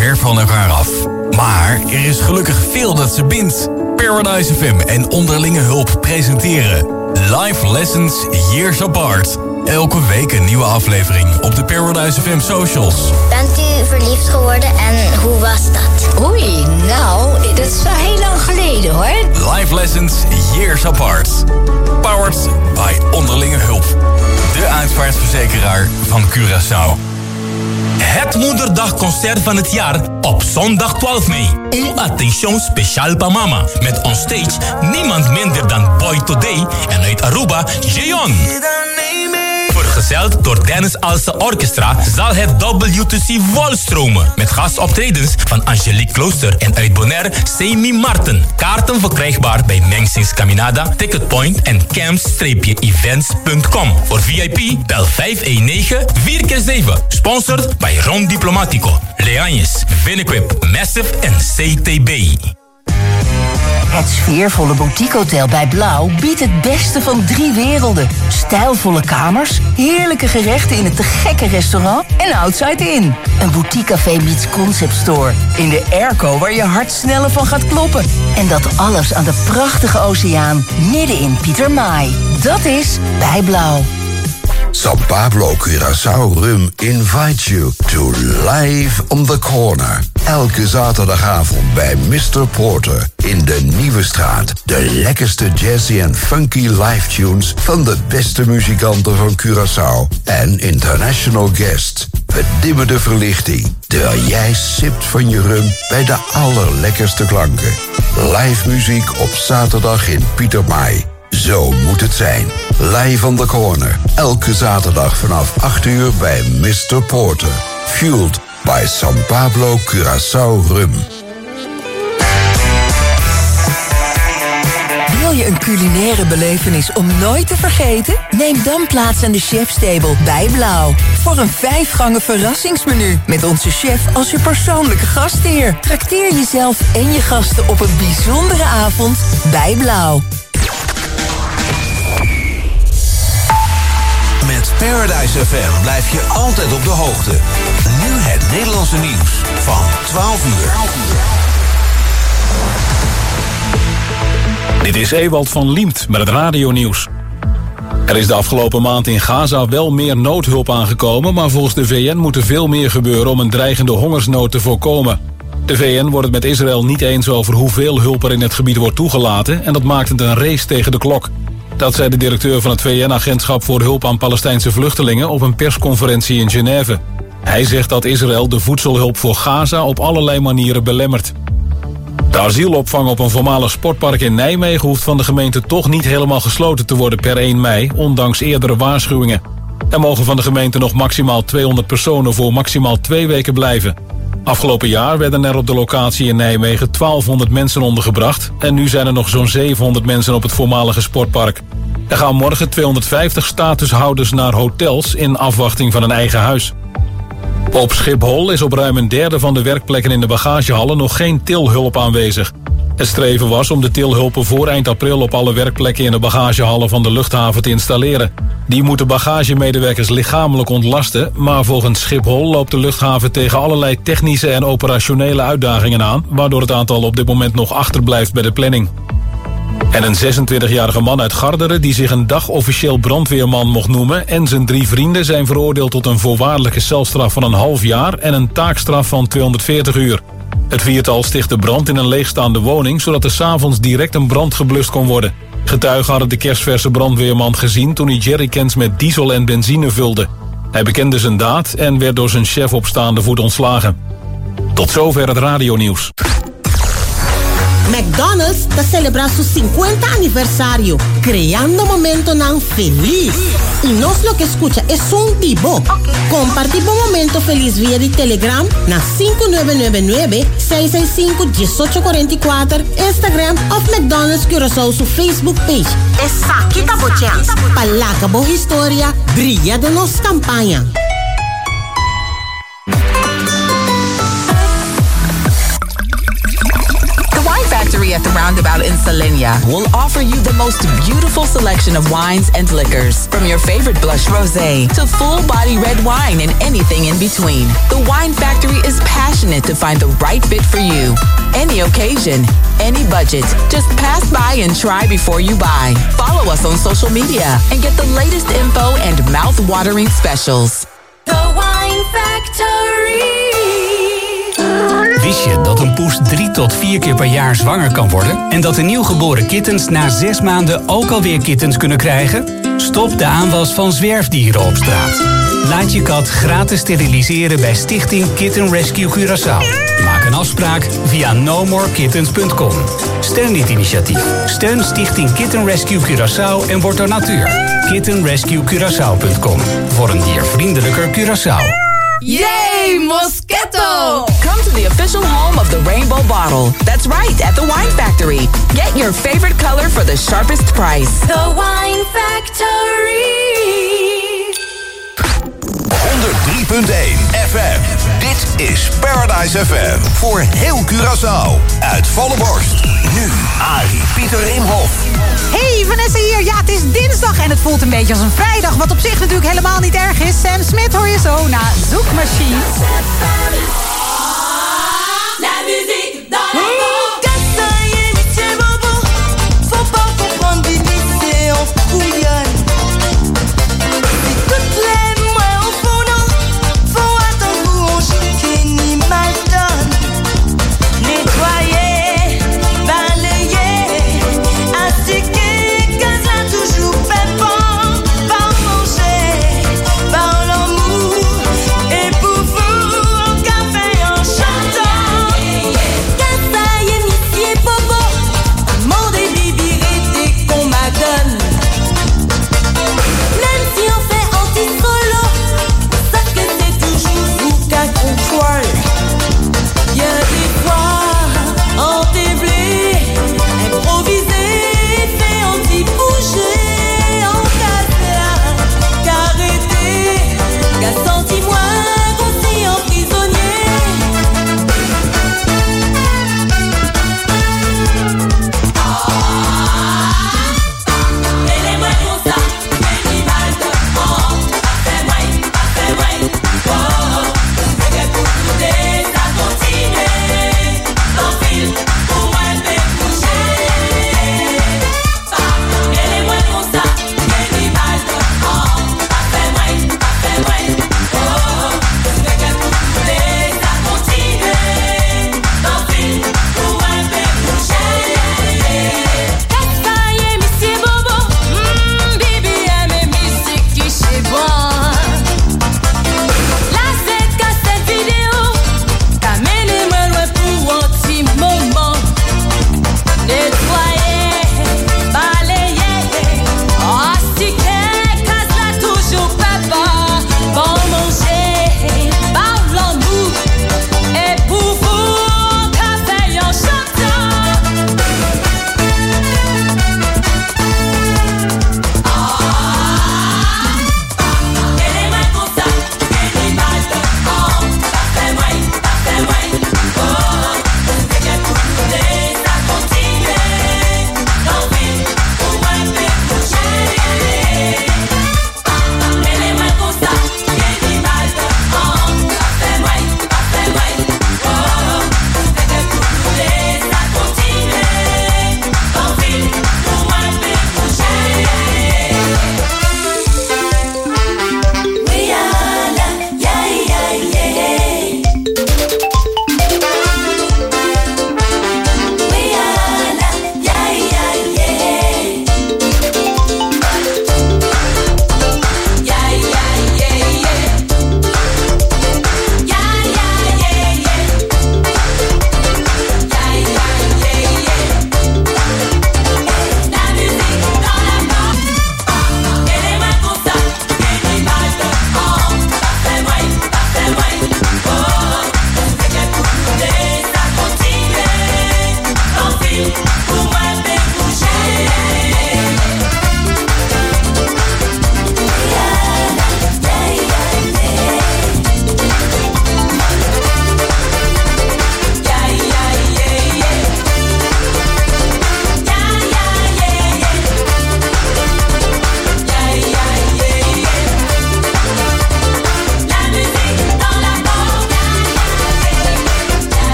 ver van elkaar af. Maar er is gelukkig veel dat ze bindt. Paradise FM en Onderlinge Hulp presenteren Live Lessons Years Apart. Elke week een nieuwe aflevering op de Paradise FM socials. Bent u verliefd geworden en hoe was dat? Oei, nou, dat is wel heel lang geleden hoor. Live Lessons Years Apart. Powered by Onderlinge Hulp. De uitvaartverzekeraar van Curaçao. Het Moederdagconcert van het jaar op zondag 12 mei. Un attention speciaal pa mama. Met on stage niemand minder dan Boy Today en uit Aruba, Jeon. Vergezeld door Dennis Alse Orchestra zal het WTC volstromen. Met gastoptredens van Angelique Klooster en uit Bonaire, Semi Martin. Kaarten verkrijgbaar bij Mengsings Caminada, Ticketpoint en camp-events.com. Voor VIP bel 519-4x7. Sponsored bij Ron Diplomatico, Leanjes, Vinequip, Massive en CTB. Het sfeervolle boutiquehotel bij Blauw biedt het beste van 3 werelden. Stijlvolle kamers, heerlijke gerechten in het te gekke restaurant en Outside In. Een boutiquecafé meets concept store. In de airco waar je hart sneller van gaat kloppen. En dat alles aan de prachtige oceaan midden in Pietermaai. Dat is bij Blauw. San Pablo Curaçao Rum invites you to Live on the Corner. Elke zaterdagavond bij Mr. Porter in de Nieuwe Straat. De lekkerste jazzy en funky live tunes van de beste muzikanten van Curaçao. En international guests. Bedimmerde verlichting. Terwijl jij sipt van je rum bij de allerlekkerste klanken. Live muziek op zaterdag in Pietermaai. Zo moet het zijn. Live on the Corner. Elke zaterdag vanaf 8 uur bij Mr. Porter. Fueled by San Pablo Curaçao Rum. Wil je een culinaire belevenis om nooit te vergeten? Neem dan plaats aan de chefstable bij Blauw. Voor een 5-gangen verrassingsmenu. Met onze chef als je persoonlijke gastheer. Trakteer jezelf en je gasten op een bijzondere avond bij Blauw. Met Paradise FM blijf je altijd op de hoogte. Nu het Nederlandse nieuws van 12 uur. Dit is Ewald van Liemt met het radionieuws. Er is de afgelopen maand in Gaza wel meer noodhulp aangekomen, maar volgens de VN moet er veel meer gebeuren om een dreigende hongersnood te voorkomen. De VN wordt het met Israël niet eens over hoeveel hulp er in het gebied wordt toegelaten en dat maakt het een race tegen de klok. Dat zei de directeur van het VN-agentschap voor hulp aan Palestijnse vluchtelingen op een persconferentie in Genève. Hij zegt dat Israël de voedselhulp voor Gaza op allerlei manieren belemmert. De asielopvang op een voormalig sportpark in Nijmegen hoeft van de gemeente toch niet helemaal gesloten te worden per 1 mei, ondanks eerdere waarschuwingen. Er mogen van de gemeente nog maximaal 200 personen voor maximaal 2 weken blijven. Afgelopen jaar werden er op de locatie in Nijmegen 1200 mensen ondergebracht en nu zijn er nog zo'n 700 mensen op het voormalige sportpark. Er gaan morgen 250 statushouders naar hotels in afwachting van een eigen huis. Op Schiphol is op ruim een derde van de werkplekken in de bagagehallen nog geen tilhulp aanwezig. Het streven was om de tilhulpen voor eind april op alle werkplekken in de bagagehallen van de luchthaven te installeren. Die moeten bagagemedewerkers lichamelijk ontlasten, maar volgens Schiphol loopt de luchthaven tegen allerlei technische en operationele uitdagingen aan, waardoor het aantal op dit moment nog achterblijft bij de planning. En een 26-jarige man uit Garderen die zich een dag officieel brandweerman mocht noemen en zijn 3 vrienden zijn veroordeeld tot een voorwaardelijke celstraf van een half jaar en een taakstraf van 240 uur. Het 4-tal stichtte brand in een leegstaande woning, zodat er 's avonds direct een brand geblust kon worden. Getuigen hadden de kerstverse brandweerman gezien toen hij jerrycans met diesel en benzine vulde. Hij bekende zijn daad en werd door zijn chef op staande voet ontslagen. Tot zover het radionieuws. McDonald's te celebra su 50 aniversario, creando momentos tan feliz. Y no es lo que escucha, es un tipo. Compartimos momento feliz vía de Telegram na 5999-665-1844, Instagram of McDonald's Curaçao su Facebook page. Essa kita bochans. Palaca boa história, brilha de nos campanha. Factory Factory at the roundabout in Salenia will offer you the most beautiful selection of wines and liquors, from your favorite blush rosé to full-body red wine and anything in between. The Wine Factory is passionate to find the right fit for you. Any occasion, any budget. Just pass by and try before you buy. Follow us on social media and get the latest info and mouth-watering specials. The Wine Factory. Wist je dat een poes 3 tot 4 keer per jaar zwanger kan worden? En dat de nieuwgeboren kittens na 6 maanden ook alweer kittens kunnen krijgen? Stop de aanwas van zwerfdieren op straat. Laat je kat gratis steriliseren bij Stichting Kitten Rescue Curaçao. Maak een afspraak via nomorekittens.com. Steun dit initiatief. Steun Stichting Kitten Rescue Curaçao en word donateur. kittenrescuecuraçao.com. Voor een diervriendelijker Curaçao. Yay, Moscato! Come to the official home of the Rainbow Bottle. That's right, at the Wine Factory. Get your favorite color for the sharpest price. The Wine Factory. 103.1 FM. Dit is Paradise FM. Voor heel Curaçao. Uit volle borst. Nu Arie Pieter Imhoff. Hey, Vanessa hier. Ja, het is dinsdag en het voelt een beetje als een vrijdag. Wat op zich natuurlijk helemaal niet erg is. Sam Smith hoor je zo na Zoekmachine. La musique dans les mots. Cassaillé, c'est bobo. Faut pas comprendre, bibi, c'est en couillonne. Si toutes les mois au fond, faut attendre pour on chique ni mal donne. Nettoyer, balayer, astiquer, cause là toujours pépant. Par manger, par l'amour. Et pour vous, on café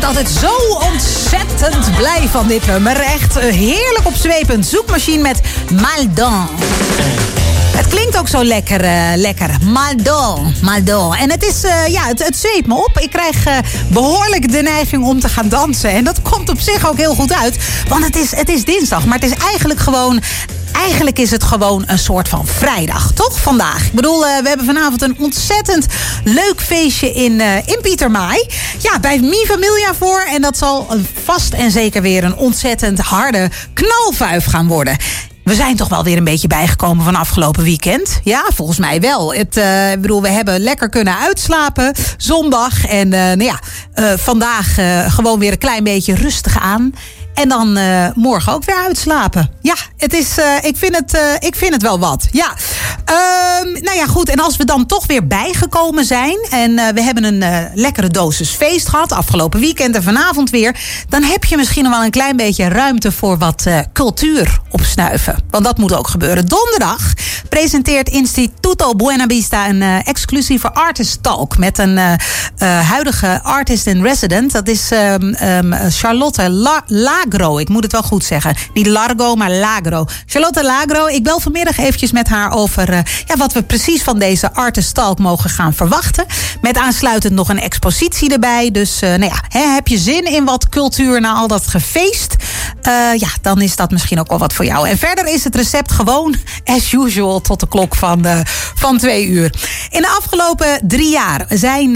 altijd zo ontzettend blij van dit nummer. Echt heerlijk opzwepend. Zoekmachine met Maldon. Het klinkt ook zo lekker. Maldon. En het is, het zweept me op. Ik krijg behoorlijk de neiging om te gaan dansen. En dat komt op zich ook heel goed uit. Want het is dinsdag, maar het is Eigenlijk is het gewoon een soort van vrijdag, toch? Vandaag. Ik bedoel, we hebben vanavond een ontzettend leuk feestje in Pietermaai. Ja, bij Mi Familia voor. En dat zal vast en zeker weer een ontzettend harde knalvuif gaan worden. We zijn toch wel weer een beetje bijgekomen van afgelopen weekend. Ja, volgens mij wel. We hebben lekker kunnen uitslapen zondag. En vandaag gewoon weer een klein beetje rustig aan. En dan morgen ook weer uitslapen. Ja, ik vind het wel wat. Ja. Goed. En als we dan toch weer bijgekomen zijn. En we hebben een lekkere dosis feest gehad. Afgelopen weekend en vanavond weer. Dan heb je misschien nog wel een klein beetje ruimte voor wat cultuur opsnuiven. Want dat moet ook gebeuren. Donderdag presenteert Instituto Buenavista een exclusieve artist talk. Met een huidige artist in resident. Dat is Charlotte Lagro. Ik moet het wel goed zeggen. Niet Largo, maar Lagro. Charlotte Lagro. Ik bel vanmiddag eventjes met haar over wat we precies van deze artist talk mogen gaan verwachten. Met aansluitend nog een expositie erbij. Dus heb je zin in wat cultuur na al dat gefeest? Dan is dat misschien ook wel wat voor jou. En verder is het recept gewoon as usual tot de klok van 2 uur. In de afgelopen 3 jaar zijn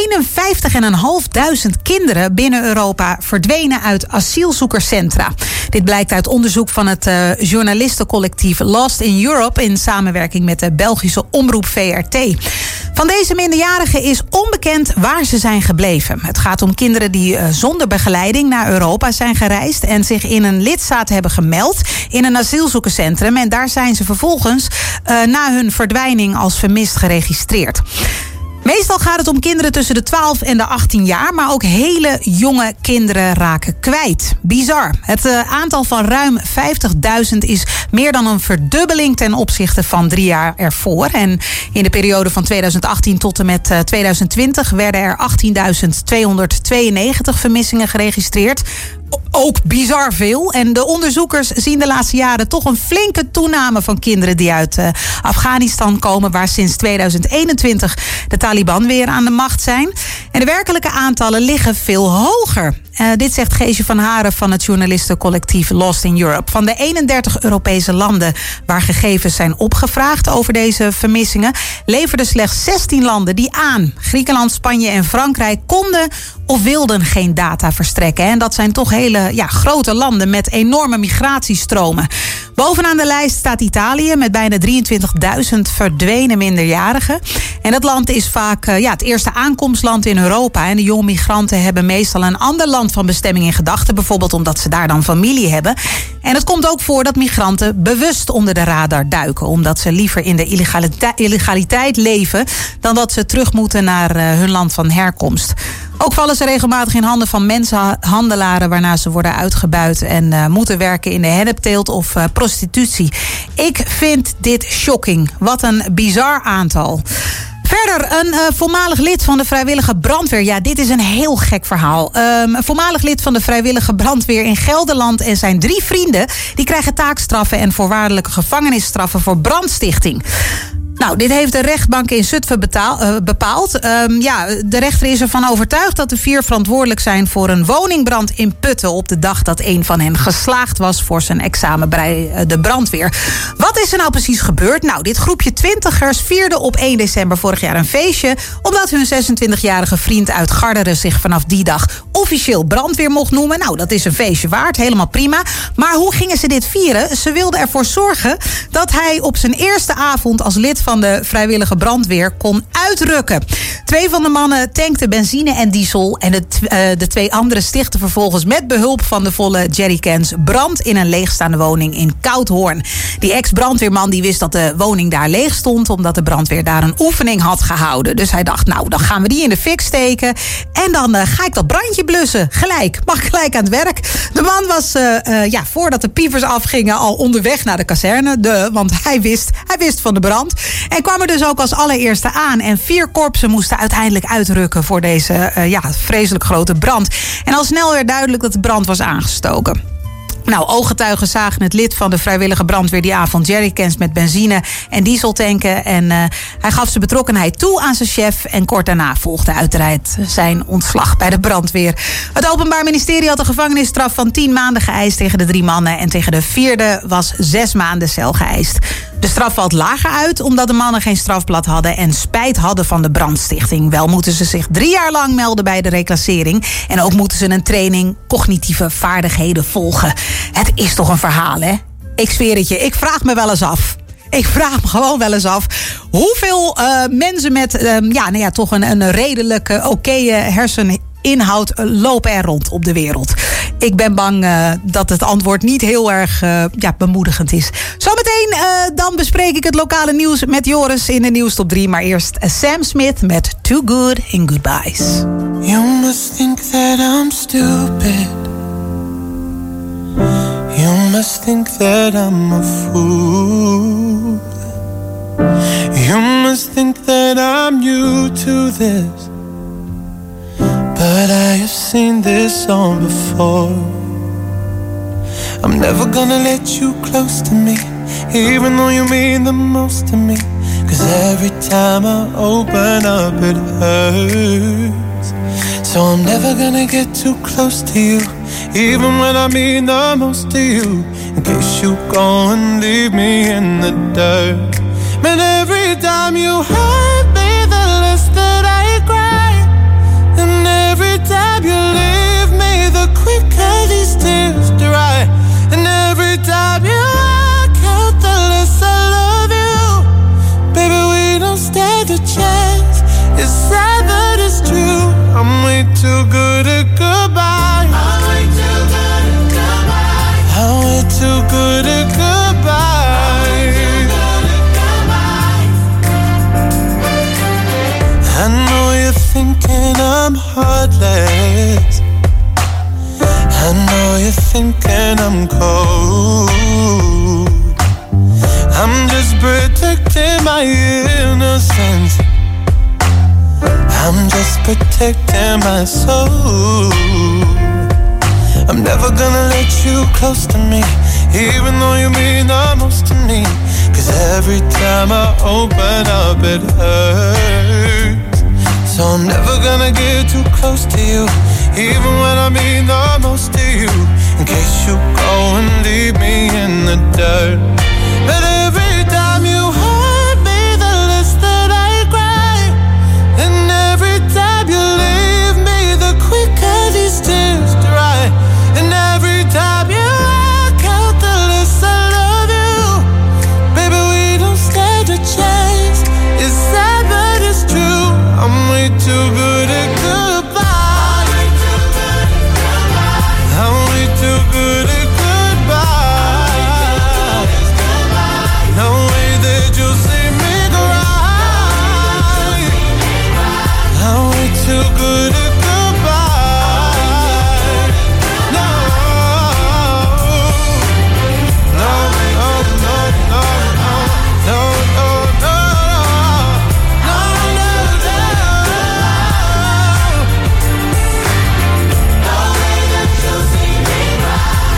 51.500 kinderen binnen Europa verdwenen uit asielzoekerscentra. Dit blijkt uit onderzoek van het journalistencollectief Lost in Europe in samenwerking met de Belgische omroep VRT. Van deze minderjarigen is onbekend waar ze zijn gebleven. Het gaat om kinderen die zonder begeleiding naar Europa zijn gereisd en zich in een lidstaat hebben gemeld in een asielzoekerscentrum. En daar zijn ze vervolgens na hun verdwijning als vermist geregistreerd. Meestal gaat het om kinderen tussen de 12 en de 18 jaar... maar ook hele jonge kinderen raken kwijt. Bizar. Het aantal van ruim 50.000 is meer dan een verdubbeling... ten opzichte van 3 jaar ervoor. En in de periode van 2018 tot en met 2020... werden er 18.292 vermissingen geregistreerd. Ook bizar veel. En de onderzoekers zien de laatste jaren toch een flinke toename van kinderen die uit Afghanistan komen, waar sinds 2021 de Taliban weer aan de macht zijn. En de werkelijke aantallen liggen veel hoger. Dit zegt Geesje van Haren van het journalistencollectief Lost in Europe. Van de 31 Europese landen waar gegevens zijn opgevraagd over deze vermissingen, leverden slechts 16 landen die aan. Griekenland, Spanje en Frankrijk konden of wilden geen data verstrekken. En dat zijn toch hele grote landen met enorme migratiestromen. Bovenaan de lijst staat Italië met bijna 23.000 verdwenen minderjarigen. En dat land is vaak het eerste aankomstland in Europa. En de jonge migranten hebben meestal een ander land van bestemming in gedachten. Bijvoorbeeld omdat ze daar dan familie hebben. En het komt ook voor dat migranten bewust onder de radar duiken. Omdat ze liever in de illegaliteit leven dan dat ze terug moeten naar hun land van herkomst. Ook vallen ze regelmatig in handen van mensenhandelaren, waarna ze worden uitgebuit en moeten werken in de hennepteelt of prostitutie. Ik vind dit shocking. Wat een bizar aantal. Verder, een voormalig lid van de vrijwillige brandweer. Ja, dit is een heel gek verhaal. Een voormalig lid van de vrijwillige brandweer in Gelderland en zijn 3 vrienden, die krijgen taakstraffen en voorwaardelijke gevangenisstraffen voor brandstichting. Nou, dit heeft de rechtbank in Zutphen bepaald. De rechter is ervan overtuigd dat de 4 verantwoordelijk zijn voor een woningbrand in Putten op de dag dat een van hen geslaagd was voor zijn examen bij de brandweer. Wat is er nou precies gebeurd? Nou, dit groepje 20ers vierde op 1 december vorig jaar een feestje, omdat hun 26-jarige vriend uit Garderen zich vanaf die dag officieel brandweer mocht noemen. Nou, dat is een feestje waard, helemaal prima. Maar hoe gingen ze dit vieren? Ze wilden ervoor zorgen dat hij op zijn eerste avond als lid van de vrijwillige brandweer kon uitrukken. 2 van de mannen tankten benzine en diesel en de 2 anderen stichtten vervolgens met behulp van de volle jerrycans brand in een leegstaande woning in Koudhoorn. Die ex-brandweerman die wist dat de woning daar leeg stond omdat de brandweer daar een oefening had gehouden. Dus hij dacht, nou, dan gaan we die in de fik steken en dan ga ik dat brandje blussen. Mag gelijk aan het werk. De man was, voordat de pievers afgingen, al onderweg naar de kazerne. Want hij wist van de brand. En kwam er dus ook als allereerste aan. En 4 korpsen moesten uiteindelijk uitrukken voor deze vreselijk grote brand. En al snel werd duidelijk dat de brand was aangestoken. Nou, ooggetuigen zagen het lid van de vrijwillige brandweer die avond jerrycans met benzine en diesel tanken. En hij gaf zijn betrokkenheid toe aan zijn chef. En kort daarna volgde uiteraard zijn ontslag bij de brandweer. Het Openbaar Ministerie had een gevangenisstraf van 10 maanden geëist tegen de 3 mannen. En tegen de 4e was 6 maanden cel geëist. De straf valt lager uit omdat de mannen geen strafblad hadden en spijt hadden van de brandstichting. Wel moeten ze zich 3 jaar lang melden bij de reclassering. En ook moeten ze een training cognitieve vaardigheden volgen. Het is toch een verhaal, hè? Ik zweer het je, ik vraag me wel eens af. Ik vraag me gewoon wel eens af hoeveel mensen met toch een redelijke, oké herseninhoud lopen er rond op de wereld. Ik ben bang dat het antwoord niet heel erg bemoedigend is. Zometeen dan bespreek ik het lokale nieuws met Joris in de Nieuwstop 3. Maar eerst Sam Smith met Too Good in Goodbyes. You must think that I'm stupid. You must think that I'm a fool. You must think that I'm new to this. But I have seen this all before. I'm never gonna let you close to me, even though you mean the most to me. 'Cause every time I open up it hurts. So I'm never gonna get too close to you, even when I mean the most to you. In case you go and leave me in the dirt. Man, every time you hurt me, the less that I cry. And every time you leave me, the quicker these tears dry. And every time you walk out, the less I love you. Baby, we don't stand a chance. It's sad but it's true. I'm way too good at goodbye. I'm way too good at goodbye. I'm way too good at goodbye. I know you're thinking I'm heartless. I know you're thinking I'm cold. I'm just protecting my innocence. I'm just protecting my soul. I'm never gonna let you close to me, even though you mean the most to me. 'Cause every time I open up it hurts. So I'm never gonna get too close to you, even when I mean the most to you. In case you go and leave me in the dirt. But every time you hurt me, the less that I cry. And every time you leave me, the quicker these tears dry. And every time you walk out, the less I love you. Baby, we don't stand a chance. It's sad but it's true. I'm way too good at goodbye. I'm way too good at goodbye. No way that you'll see me cry. I'm way too good at goodbye. No, no, no, no, no, no, no, no, no, no, no. No way that you'll see me cry.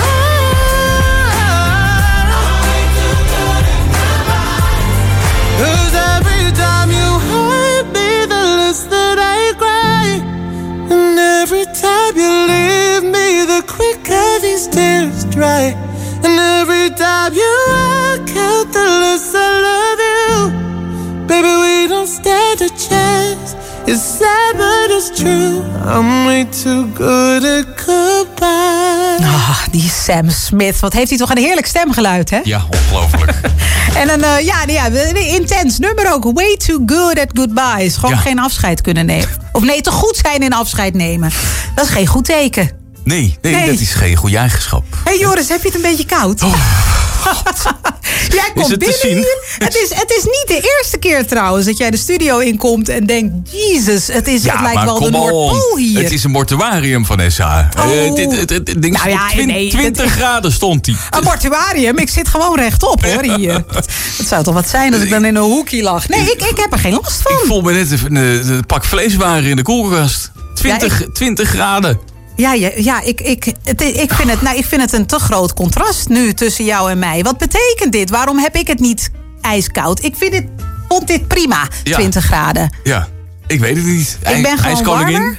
I'm way too good at goodbye. 'Cause every time you hurt me, the less that I cry. And every time you leave me, the quicker these tears dry. And every time you walk out, the less I love you. Baby, we don't stand a chance. It's sad but it's true. I'm way too good at goodbye. Die Sam Smith. Wat heeft hij toch een heerlijk stemgeluid, hè? Ja, ongelooflijk. En een intens nummer ook. Way too good at goodbyes. Gewoon geen afscheid kunnen nemen. Of nee, te goed zijn in afscheid nemen. Dat is geen goed teken. Nee, dat is geen goede eigenschap. Hey Joris, heb je het een beetje koud? Jij komt het te binnen zien? hier. Het is niet de eerste keer trouwens dat jij de studio inkomt en denkt... Jezus, het lijkt wel de Noordpool hier. Het is een mortuarium, Vanessa. Het ding stond 20 graden stond hij. Een mortuarium? Ik zit gewoon rechtop hoor hier. Het zou toch wat zijn als ik dan in een hoekje lag. Nee, ik heb er geen last van. Ik voel me net een pak vleeswaren in de koelkast. 20 graden. Ja, ik vind het een te groot contrast nu tussen jou en mij. Wat betekent dit? Waarom heb ik het niet ijskoud? Ik vond dit prima, 20 graden. Ja, ik weet het niet. Ik ben gewoon warmer.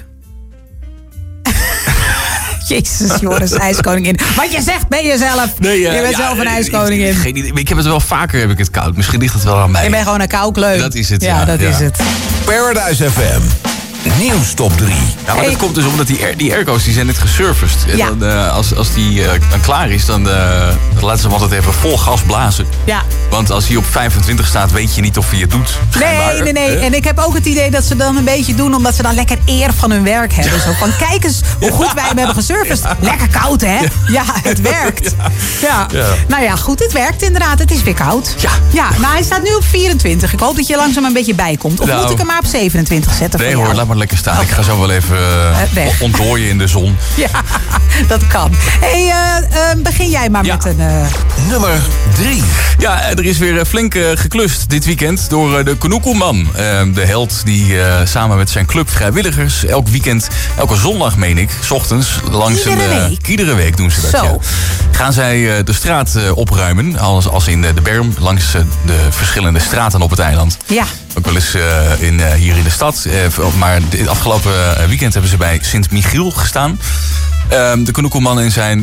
Jezus, Joris, ijskoningin. Wat je zegt ben je zelf. Nee, je bent zelf een ijskoningin. Geen idee. Ik heb het wel vaker, heb ik het koud. Misschien ligt het wel aan mij. Je bent gewoon een koukleun. Dat is het, ja. Dat is het. Paradise FM. Nieuws top 3. Ja, maar dat komt dus omdat die airco's die zijn net gesurfaced. En dan, als die dan klaar is, dan laten ze hem altijd even vol gas blazen. Ja. Want als hij op 25 staat, weet je niet of hij het doet. Nee. En ik heb ook het idee dat ze dan een beetje doen... omdat ze dan lekker eer van hun werk hebben. Zo van, kijk eens hoe goed wij hem hebben gesurfaced. Lekker koud, hè? Ja, het werkt. Ja. Nou ja, goed, het werkt inderdaad. Het is weer koud. Ja, maar hij staat nu op 24. Ik hoop dat je langzaam een beetje bijkomt. Of moet ik hem maar op 27 zetten? Nee hoor, laat maar lekker staan. Ik ga zo wel even ontdooien in de zon. Ja, dat kan. Hey, begin jij maar met een... Nummer 3. Ja, er is weer flink geklust dit weekend door de Kunuku-man. De held die samen met zijn club vrijwilligers elke zondag, meen ik, 's ochtends langs iedere week doen ze dat. Ja. Gaan zij de straat opruimen, als in de berm, langs de verschillende straten op het eiland. Ja. Ook wel eens hier in de stad. Maar dit afgelopen weekend hebben ze bij Sint-Michiel gestaan. De Kunuku-man in zijn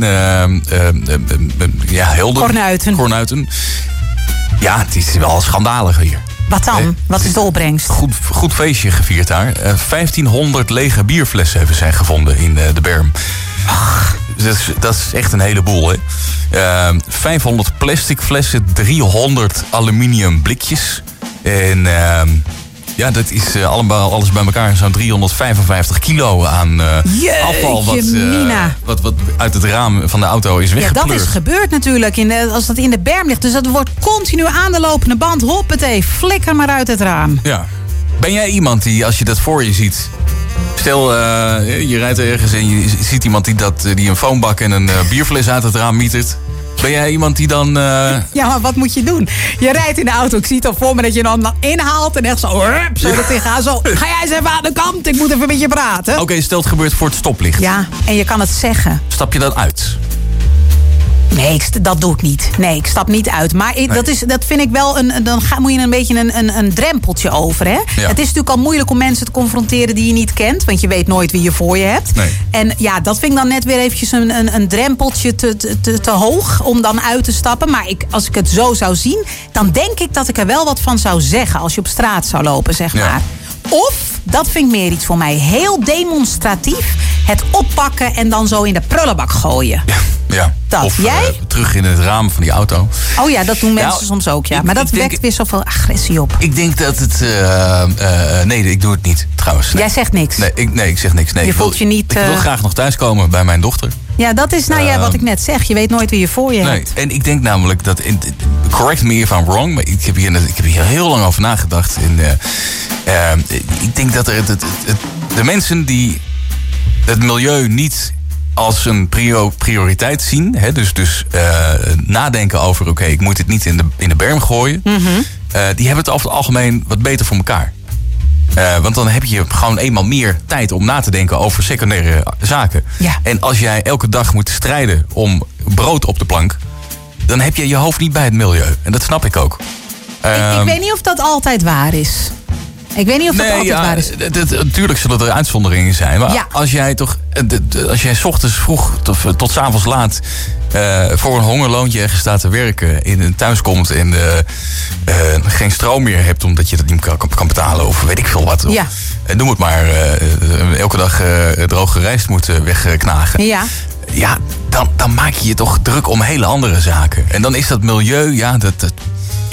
helden. Kornuiten. Ja, het is wel schandalig hier. Wat dan? Wat is de opbrengst? Goed feestje gevierd daar. 1500 lege bierflessen hebben zij gevonden in de berm. Dat is echt een heleboel, hè. 500 plastic flessen, 300 aluminium blikjes. En dat is alles bij elkaar zo'n 355 kilo aan afval wat uit het raam van de auto is weggepleurd. Ja, dat is gebeurd natuurlijk als dat in de berm ligt. Dus dat wordt continu aan de lopende band. Hoppatee, flikker maar uit het raam. Ja. Ben jij iemand die, als je dat voor je ziet... Stel, je rijdt ergens en je ziet iemand die een foambak en een bierfles uit het raam mietert... Ben jij iemand die dan... Ja, maar wat moet je doen? Je rijdt in de auto, ik zie het al voor me dat je dan inhaalt en echt zo dat hij gaat. Zo, ga jij eens even aan de kant, ik moet even met je praten. Oké, stel het gebeurt voor het stoplicht. Ja, en je kan het zeggen. Stap je dan uit? Nee, dat doe ik niet. Nee, ik stap niet uit. Maar dat vind ik wel dan moet je een beetje een drempeltje over. Hè? Ja. Het is natuurlijk al moeilijk om mensen te confronteren die je niet kent. Want je weet nooit wie je voor je hebt. Nee. En ja, dat vind ik dan net weer eventjes een drempeltje te hoog om dan uit te stappen. Maar als ik het zo zou zien, dan denk ik dat ik er wel wat van zou zeggen als je op straat zou lopen, zeg maar. Of, dat vind ik meer iets voor mij, heel demonstratief het oppakken en dan zo in de prullenbak gooien. Ja. Dat. Of jij? Terug in het raam van die auto. Oh ja, dat doen mensen soms ook, ja. Maar dat wekt weer zoveel agressie op. Ik denk dat het... nee, ik doe het niet, trouwens. Nee. Jij zegt niks? Nee, ik zeg niks. Nee, je voelt je niet... Ik wil graag nog thuiskomen bij mijn dochter. Ja, dat is wat ik net zeg. Je weet nooit wie je voor je hebt. En ik denk namelijk dat... Correct me if I'm wrong, maar ik heb hier heel lang over nagedacht. Ik denk dat de mensen die het milieu niet als een prioriteit zien... Hè, dus nadenken over... oké, ik moet het niet in de berm gooien... Mm-hmm. Die hebben het over het algemeen wat beter voor elkaar. Want dan heb je gewoon eenmaal meer tijd om na te denken over secundaire zaken. Ja. En als jij elke dag moet strijden om brood op de plank... dan heb je je hoofd niet bij het milieu. En dat snap ik ook. Ik weet niet of dat altijd waar is. Ik weet niet of dat altijd waar is. Natuurlijk zullen er uitzonderingen zijn. Maar als jij 's ochtends vroeg tot 's avonds laat... voor een hongerloontje ergens staat te werken... en thuis komt en geen stroom meer hebt... omdat je dat niet kan betalen of weet ik veel wat. Ja. Noem het maar. Elke dag droge rijst moet wegknagen. Ja. Ja, dan maak je je toch druk om hele andere zaken. En dan is dat milieu,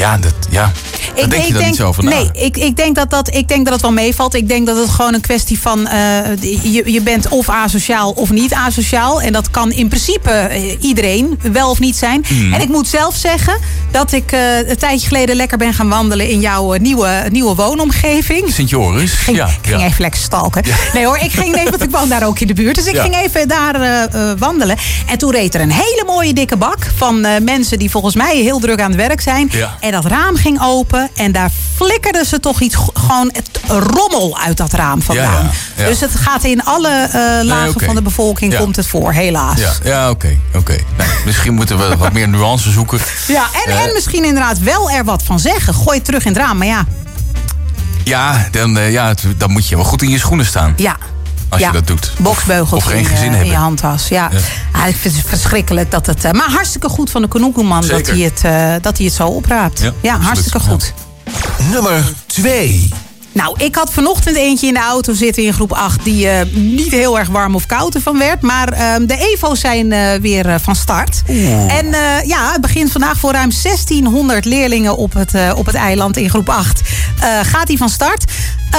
Daar denk je dan niet zo over na. Nee, ik denk dat het wel meevalt. Ik denk dat het gewoon een kwestie van... je bent of asociaal of niet asociaal. En dat kan in principe iedereen wel of niet zijn. En ik moet zelf zeggen dat ik een tijdje geleden lekker ben gaan wandelen... in jouw nieuwe woonomgeving. Sint-Joris. Ik ging even lekker stalken. Ja. Nee hoor, ik ging even, want ik woon daar ook in de buurt. Dus ik ging even daar wandelen. En toen reed er een hele mooie dikke bak van mensen... die volgens mij heel druk aan het werk zijn. Ja. En dat raam ging open. En daar flikkerden ze toch gewoon rommel uit dat raam vandaan. Ja. Dus het gaat in alle lagen van de bevolking komt het voor, helaas. Ja, oké. Nou, misschien moeten we wat meer nuance zoeken. Ja, en misschien inderdaad wel er wat van zeggen. Gooi het terug in het raam, maar ja. Ja, dan moet je wel goed in je schoenen staan. Ja. Als je dat doet. Boksbeugels of geen gezin hebben. In je handtas. Ja. Ik vind het verschrikkelijk dat het... maar hartstikke goed van de Koenoekoeman dat hij het zo opraapt. Ja, hartstikke goed. Nummer 2. Nou, ik had vanochtend eentje in de auto zitten in groep 8... die niet heel erg warm of koud ervan werd. Maar de EVO's zijn weer van start. En het begint vandaag voor ruim 1600 leerlingen op het eiland in groep 8. Gaat die van start.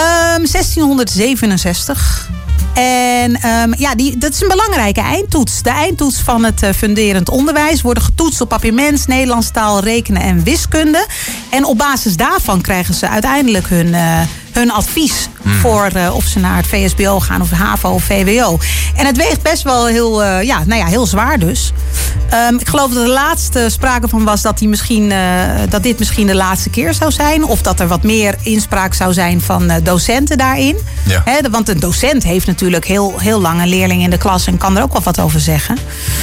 1667... En dat is een belangrijke eindtoets. De eindtoets van het funderend onderwijs worden getoetst op papiament, Nederlands taal, rekenen en wiskunde. En op basis daarvan krijgen ze uiteindelijk hun advies voor of ze naar het VSBO gaan of HAVO of VWO. En het weegt best wel heel zwaar dus. Ik geloof dat er laatste sprake van was dat dit misschien de laatste keer zou zijn. Of dat er wat meer inspraak zou zijn van docenten daarin. Ja. Want een docent heeft natuurlijk heel lang een leerling in de klas en kan er ook wel wat over zeggen.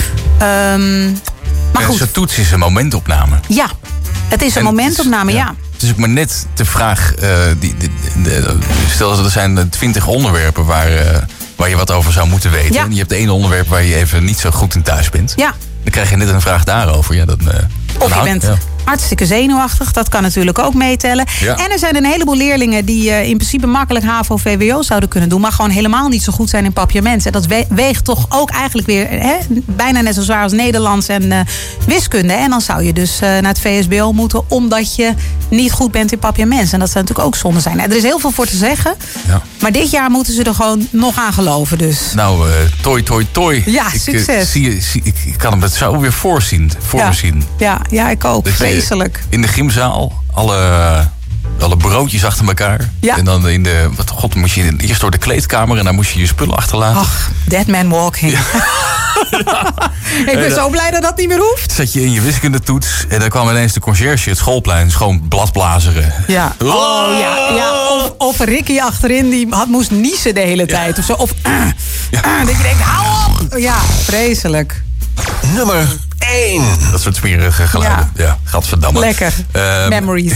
Maar goed. Zo'n toets is een momentopname. Ja, het is een momentopname, ja. Het is ook maar net de vraag... stel, er zijn 20 onderwerpen waar je wat over zou moeten weten. Ja. En je hebt één onderwerp waar je even niet zo goed in thuis bent. Ja. Dan krijg je net een vraag daarover. Ja, of je bent hartstikke zenuwachtig. Dat kan natuurlijk ook meetellen. Ja. En er zijn een heleboel leerlingen die in principe makkelijk HAVO of VWO zouden kunnen doen. Maar gewoon helemaal niet zo goed zijn in papiament. En dat weegt toch ook eigenlijk weer bijna net zo zwaar als Nederlands en wiskunde. En dan zou je dus naar het VSBO moeten omdat je niet goed bent in papiament. En dat zou natuurlijk ook zonde zijn. Er is heel veel voor te zeggen. Ja. Maar dit jaar moeten ze er gewoon nog aan geloven. Dus. Nou, toi. Ja, succes. Ik kan het zo weer voor me zien. Ja, ik ook. Vreselijk. In de gymzaal, alle broodjes achter elkaar. Ja. En dan moest je eerst door de kleedkamer en dan moest je je spullen achterlaten. Ach, dead man walking. Ja. Ik ben zo blij dat dat niet meer hoeft. Zat je in je wiskundetoets en dan kwam ineens de conciërge het schoolplein gewoon bladblazeren. Ja. Of Ricky achterin die moest niezen de hele tijd. Ja. Of zo. Of dat je denkt, hou op. Ja, vreselijk. Nummer 1. Dat soort smerige geluiden. Ja, gadverdamme. Lekker. Memories.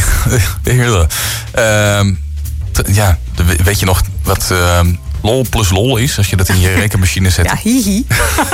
Weet je nog wat lol plus lol is? Als je dat in je rekenmachine zet. Ja, hihi.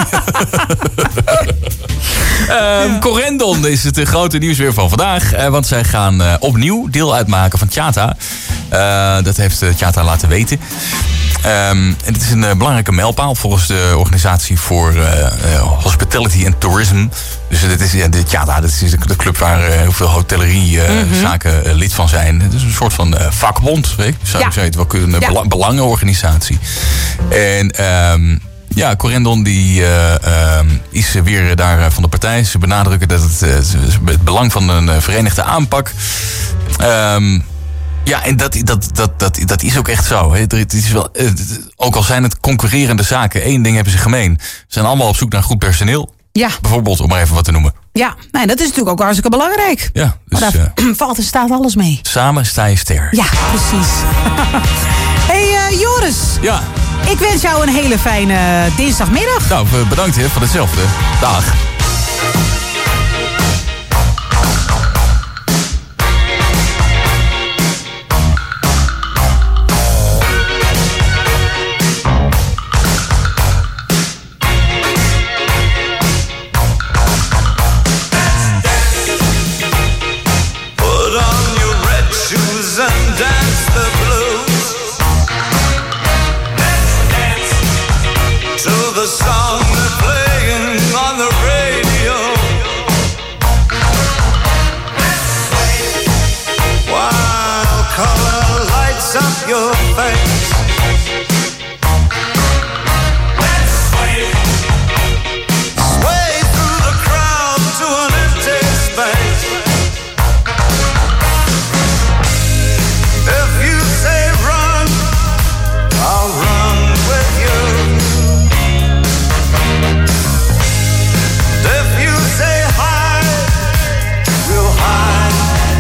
Corendon is het grote nieuws weer van vandaag. Want zij gaan opnieuw deel uitmaken van Tjata. Dat heeft Tjata laten weten. En het is een belangrijke mijlpaal volgens de organisatie voor Hospitality and Tourism. Dus dat is de club waar heel veel hotelleriezaken lid van zijn. Het is een soort van vakbond, zou je het wel kunnen, belangenorganisatie. En Corendon die is weer daar van de partij. Ze benadrukken dat het belang van een verenigde aanpak. Ja, en dat is ook echt zo. Hè. Het is wel, ook al zijn het concurrerende zaken, één ding hebben ze gemeen. Ze zijn allemaal op zoek naar goed personeel. Ja. Bijvoorbeeld, om maar even wat te noemen. Ja, dat is natuurlijk ook hartstikke belangrijk. Ja, dus, maar daar valt en staat alles mee. Samen sta je ster. Ja, precies. Hey Joris. Ja. Ik wens jou een hele fijne dinsdagmiddag. Nou, bedankt voor hetzelfde. Dag. your face. Sway through the crowd to an empty space. If you say run, I'll run with you. If you say hide, we'll hide.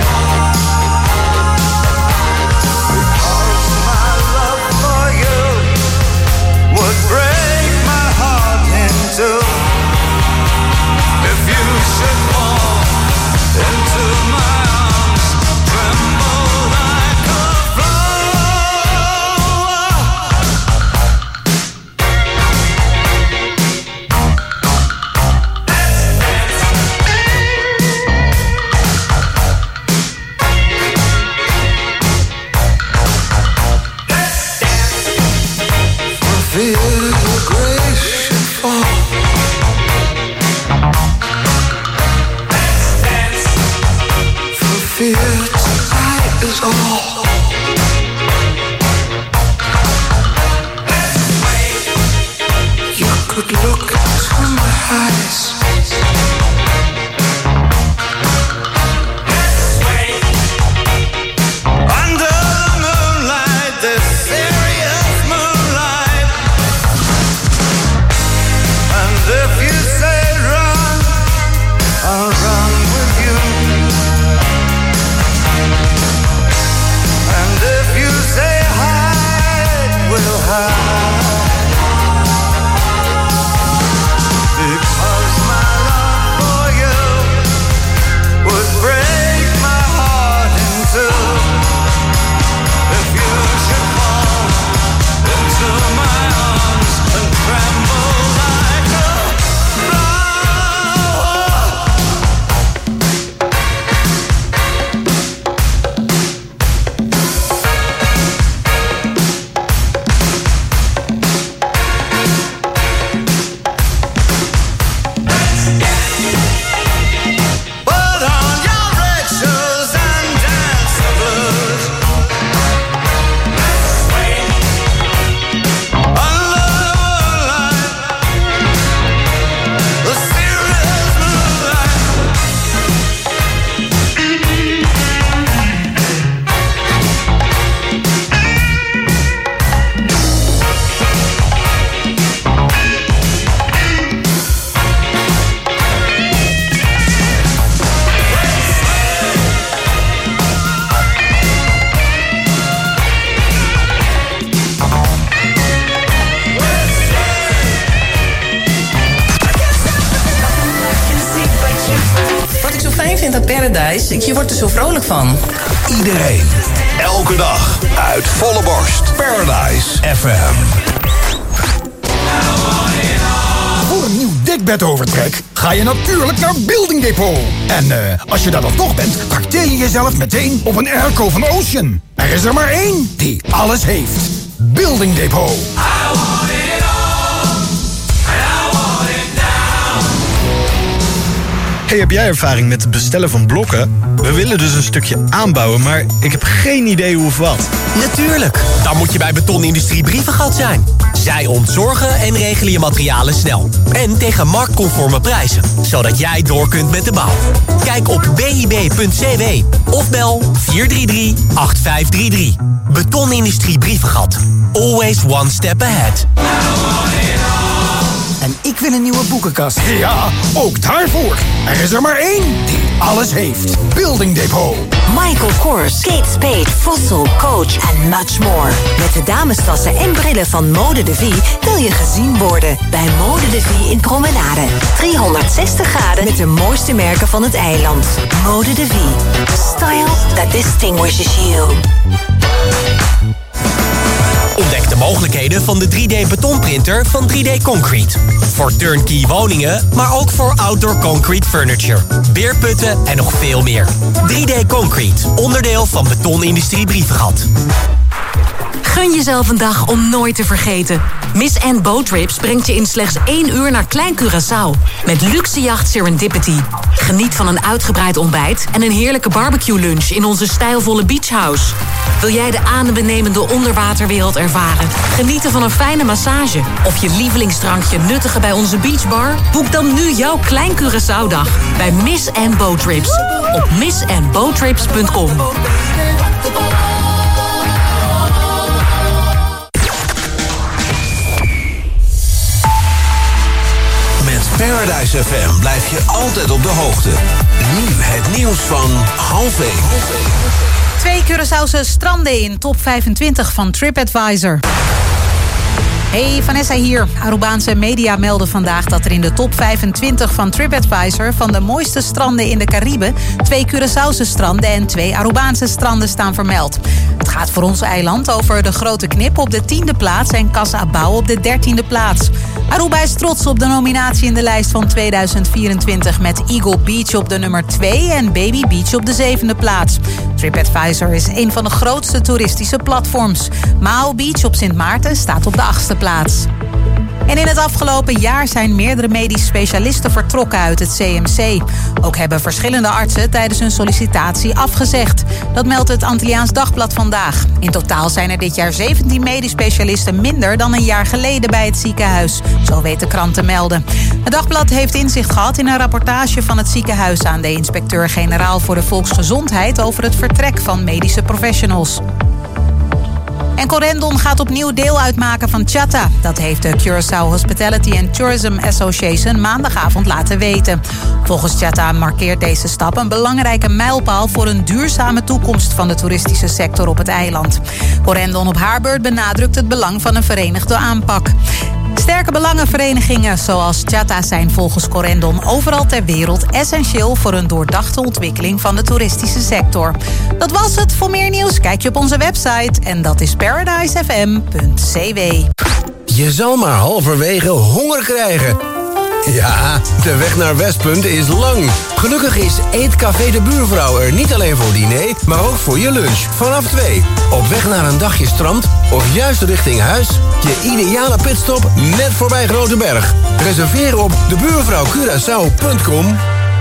Because my love for you would break my heart in two. If you should fall into my arms, tremble like a flower. For fear your grace should fall. For fear tonight is all. You could look into my eyes. Under the moonlight, this serious moonlight. And if you say run, I'll run with you. And if you say hide, we'll hide. Because my love for you would break my heart in two. If you should fall into my arms and tremble like a flower. Put on your red shoes and dance the blues. Under the moonlight, the serious moonlight. Wat ik zo fijn vind aan Paradise, je wordt er zo vrolijk van. Iedereen, elke dag, uit volle borst. Paradise FM. Voor een nieuw dekbed overtrek ga je natuurlijk naar Building Depot. En als je daar dan toch bent, trakteer je jezelf meteen op een airco van Ocean. Er is er maar één die alles heeft. Building Depot. Hey, heb jij ervaring met het bestellen van blokken? We willen dus een stukje aanbouwen, maar ik heb geen idee hoe of wat. Natuurlijk, dan moet je bij Betonindustrie Brievengat zijn. Zij ontzorgen en regelen je materialen snel. En tegen marktconforme prijzen, zodat jij door kunt met de bouw. Kijk op bib.cw of bel 433-8533. Betonindustrie Brievengat. Always one step ahead. En ik wil een nieuwe boekenkast. Ja, ook daarvoor. Er is er maar één die alles heeft. Building Depot. Michael Kors, Kate Spade, Fossil, Coach en much more. Met de damestassen en brillen van Mode de Vie wil je gezien worden bij Mode de Vie in Promenade. 360 graden met de mooiste merken van het eiland. Mode de Vie. Style that distinguishes you. Ontdek de mogelijkheden van de 3D-betonprinter van 3D Concrete. Voor turnkey woningen, maar ook voor outdoor concrete furniture. Beerputten en nog veel meer. 3D Concrete, onderdeel van Betonindustrie Brievengat. Gun jezelf een dag om nooit te vergeten. Miss Anne Boat Trips brengt je in slechts 1 uur naar Klein Curaçao. Met luxe jacht Serendipity. Geniet van een uitgebreid ontbijt en een heerlijke barbecue lunch in onze stijlvolle beachhouse. Wil jij de adembenemende onderwaterwereld ervaren? Genieten van een fijne massage of je lievelingsdrankje nuttigen bij onze beachbar? Boek dan nu jouw Klein Curaçao-dag bij Miss & Boat Trips op missandboattrips.com. Met Paradise FM blijf je altijd op de hoogte. Nu het nieuws van 12:30. 2 Curaçaose stranden in top 25 van TripAdvisor. Hey, Vanessa hier. Arubaanse media melden vandaag dat er in de top 25 van TripAdvisor van de mooiste stranden in de Cariben 2 Curaçaose stranden en 2 Arubaanse stranden staan vermeld. Het gaat voor ons eiland over de Grote Knip op de 10e plaats en Casa Abau op de 13e plaats. Aruba is trots op de nominatie in de lijst van 2024 met Eagle Beach op de nummer 2 en Baby Beach op de 7e plaats. TripAdvisor is een van de grootste toeristische platforms. Mao Beach op Sint Maarten staat op de 8e plaats. En in het afgelopen jaar zijn meerdere medisch specialisten vertrokken uit het CMC. Ook hebben verschillende artsen tijdens hun sollicitatie afgezegd. Dat meldt het Antilliaans Dagblad vandaag. In totaal zijn er dit jaar 17 medisch specialisten minder dan een jaar geleden bij het ziekenhuis. Zo weet de krant te melden. Het Dagblad heeft inzicht gehad in een rapportage van het ziekenhuis aan de inspecteur-generaal voor de volksgezondheid over het vertrek van medische professionals. En Corendon gaat opnieuw deel uitmaken van Chata. Dat heeft de Curaçao Hospitality and Tourism Association maandagavond laten weten. Volgens Chata markeert deze stap een belangrijke mijlpaal voor een duurzame toekomst van de toeristische sector op het eiland. Corendon op haar beurt benadrukt het belang van een verenigde aanpak. Sterke belangenverenigingen zoals Chata zijn volgens Corendon overal ter wereld essentieel voor een doordachte ontwikkeling van de toeristische sector. Dat was het. Voor meer nieuws kijk je op onze website en dat is paradisefm.cw. Je zal maar halverwege honger krijgen. Ja, de weg naar Westpunt is lang. Gelukkig is Eetcafé de Buurvrouw er niet alleen voor diner, maar ook voor je lunch. Vanaf 2. Op weg naar een dagje strand of juist richting huis. Je ideale pitstop net voorbij Groteberg. Reserveren op debuurvrouwcuraçao.com.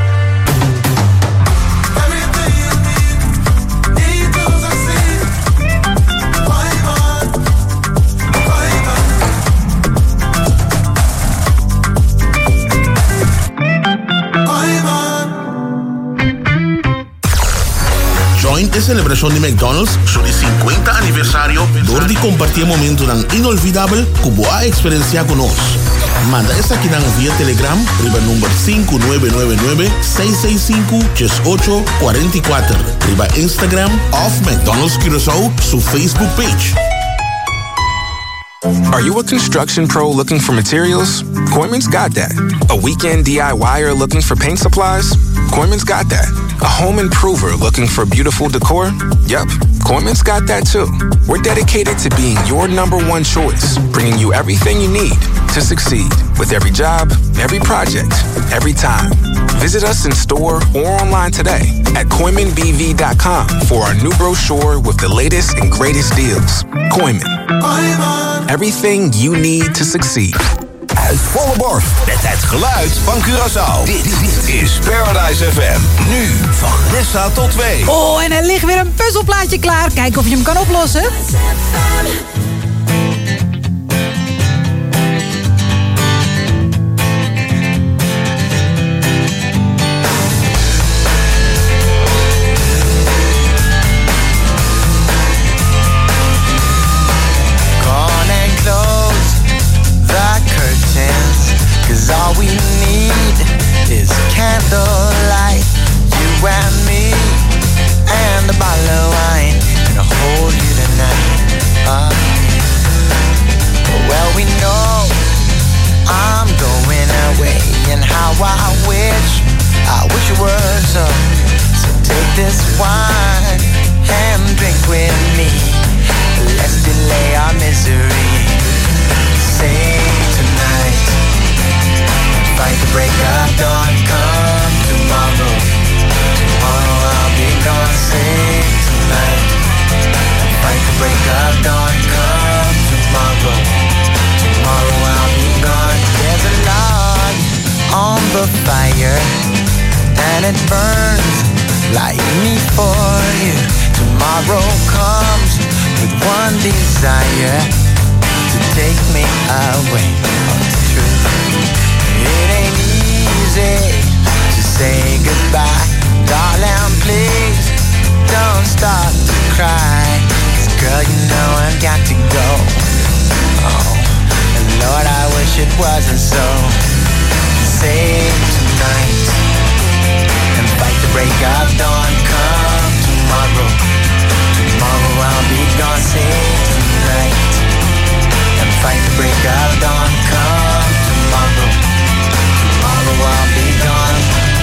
Join a celebración de McDonald's sobre 50 aniversario, donde compartir momento tan inolvidable que boa experiencia con nos. Manda esta aquí vía Telegram, riba número 5999-665-3844. Riba Instagram of McDonald's Curaçao, su Facebook page. Are you a construction pro looking for materials? Koyman's got that. A weekend DIYer looking for paint supplies? Koyman's got that. A home improver looking for beautiful decor? Yep, Koyman's got that too. We're dedicated to being your #1 choice, bringing you everything you need to succeed with every job, every project, every time. Visit us in store or online today at KoymanBV.com for our new brochure with the latest and greatest deals. Koyman. Everything you need to succeed. Uit volle borst met het geluid van Curaçao. Dit is Paradise FM. Nu van Nessa tot 2. Oh, en er ligt weer een puzzelplaatje klaar. Kijk of je hem kan oplossen. All we need is candlelight, you and me, and a bottle of wine, and I'll hold you tonight. and it burns like me for you. Tomorrow comes with one desire, to take me away. It's true, it ain't easy to say goodbye. Darling, please don't start to cry, 'cause girl, you know I've got to go. Oh, and Lord, I wish it wasn't so. Save tonight and fight the break of dawn. Come tomorrow, tomorrow I'll be gone. Save tonight and fight the break of dawn. Come tomorrow, tomorrow I'll be gone.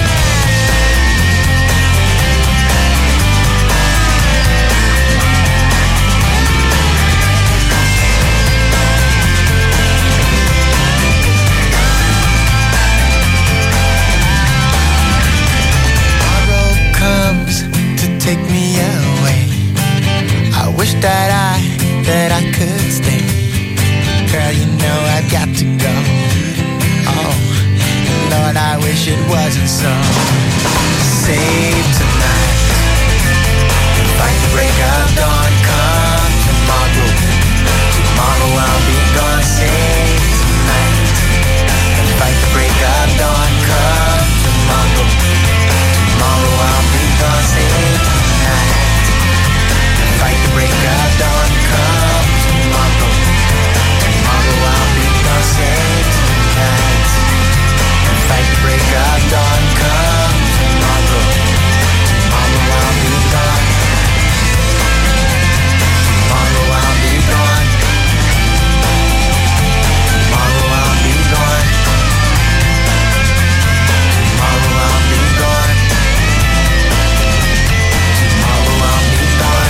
Take me away. I wish that I could stay. Girl, you know I've got to go. Oh, Lord, I wish it wasn't so. Save tonight, fight the break of dawn. Come tomorrow, tomorrow I'll be gone. Save tonight, and fight the break of dawn. Come tomorrow, tomorrow I'll be gone. Save fight the break of dawn. Come tomorrow, tomorrow I'll be gone. Save tonight and fight the break of dawn. Come tomorrow, tomorrow I'll be gone. Tomorrow I'll be gone. Tomorrow I'll be gone. Tomorrow I'll be gone. Tomorrow I'll be gone.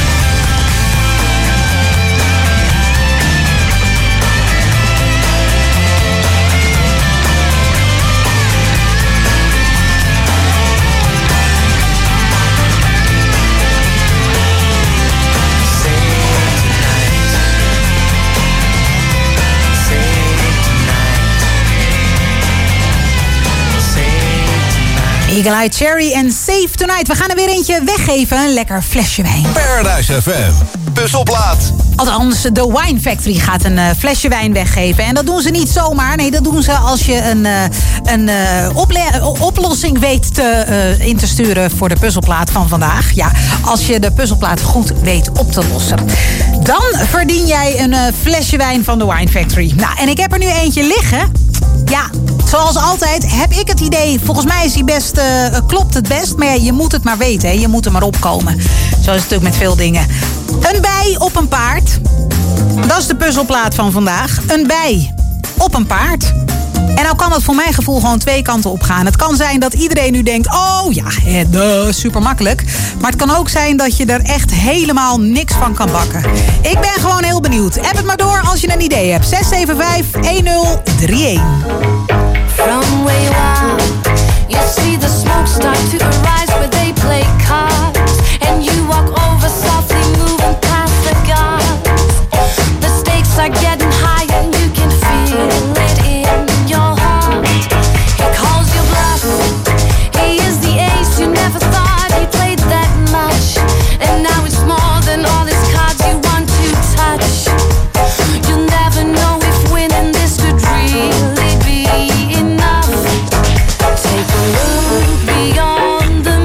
Eagle Eye Cherry en Save Tonight. We gaan er weer eentje weggeven. Een lekker flesje wijn. Paradise FM. Puzzelplaat. Althans, de Wine Factory gaat een flesje wijn weggeven. En dat doen ze niet zomaar. Nee, dat doen ze als je een oplossing weet in te sturen voor de puzzelplaat van vandaag. Ja, als je de puzzelplaat goed weet op te lossen. Dan verdien jij een flesje wijn van de Wine Factory. Nou, en ik heb er nu eentje liggen. Ja, zoals altijd heb ik het idee, volgens mij is die best, klopt het best. Maar ja, je moet het maar weten, hè? Je moet er maar opkomen. Zo is het natuurlijk met veel dingen. Een bij op een paard. Dat is de puzzelplaat van vandaag. Een bij op een paard. En nou kan het voor mijn gevoel gewoon twee kanten op gaan. Het kan zijn dat iedereen nu denkt, oh ja, super makkelijk. Maar het kan ook zijn dat je er echt helemaal niks van kan bakken. Ik ben gewoon heel benieuwd. App het maar door als je een idee hebt. 675-1031. From where you are, you see the smoke start to arise where they play cards. And you walk over softly moving past the guards. The stakes are getting higher and you can feel it in your heart. He calls you bluff, he is the ace you never thought he played that much. And now it's more than all his cards you want to touch. You'll never know if winning this could really be enough. Take a look beyond the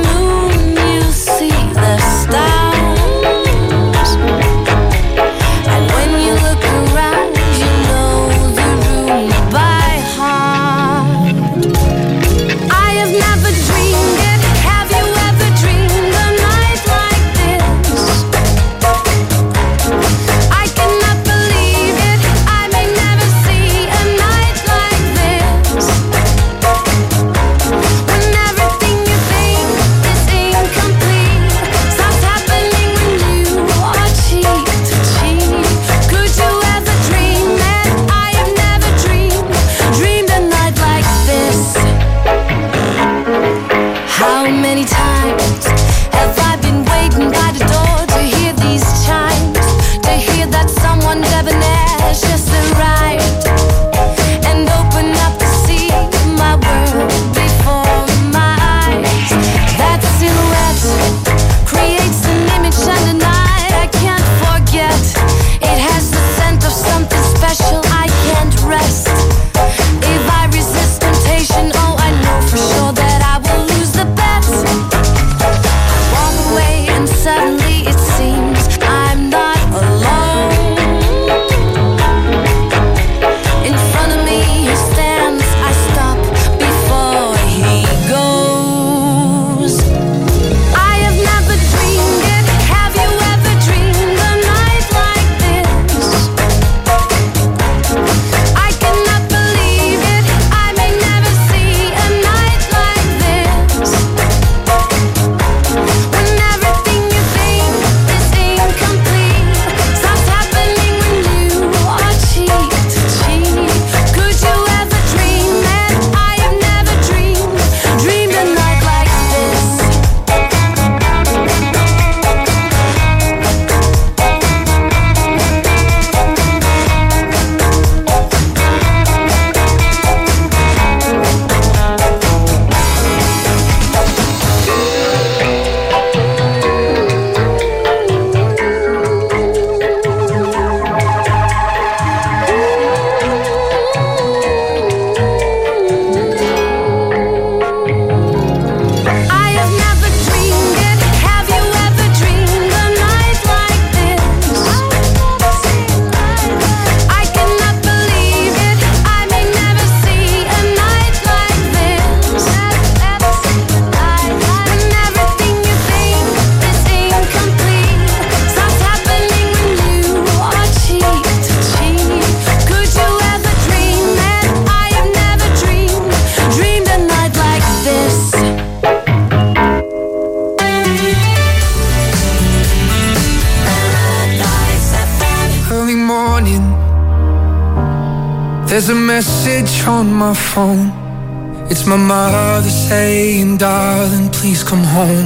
There's a message on my phone. It's my mother saying, darling, please come home.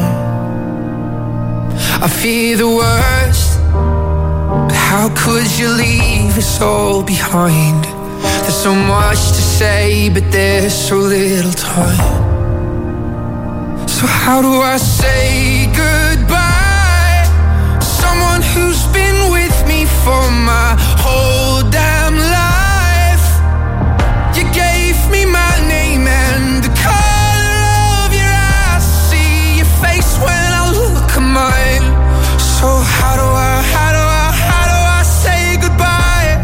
I fear the worst, but how could you leave us all behind? There's so much to say, but there's so little time. So how do I say goodbye? Someone who's been with me for my whole damn life. You gave me my name and the color of your eyes. See your face when I look at mine. So how do I say goodbye